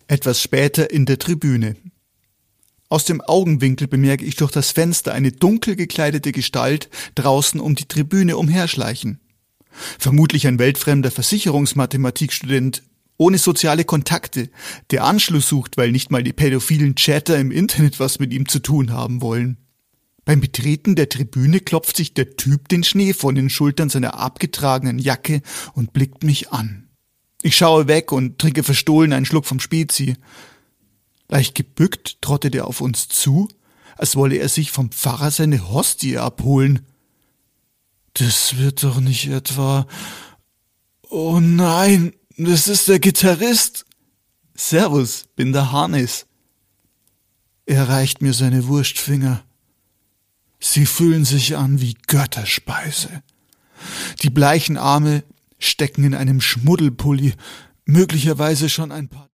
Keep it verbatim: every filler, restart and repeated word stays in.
Etwas später in der Tribüne. Aus dem Augenwinkel bemerke ich durch das Fenster eine dunkel gekleidete Gestalt draußen um die Tribüne umherschleichen. Vermutlich ein weltfremder Versicherungsmathematikstudent, ohne soziale Kontakte, der Anschluss sucht, weil nicht mal die pädophilen Chatter im Internet was mit ihm zu tun haben wollen. Beim Betreten der Tribüne klopft sich der Typ den Schnee von den Schultern seiner abgetragenen Jacke und blickt mich an. Ich schaue weg und trinke verstohlen einen Schluck vom Spezi. Leicht gebückt trottet er auf uns zu, als wolle er sich vom Pfarrer seine Hostie abholen. Das wird doch nicht etwa... Oh nein, das ist der Gitarrist. Servus, bin der Hannes. Er reicht mir seine Wurstfinger. Sie fühlen sich an wie Götterspeise. Die bleichen Arme stecken in einem Schmuddelpulli, möglicherweise schon ein paar...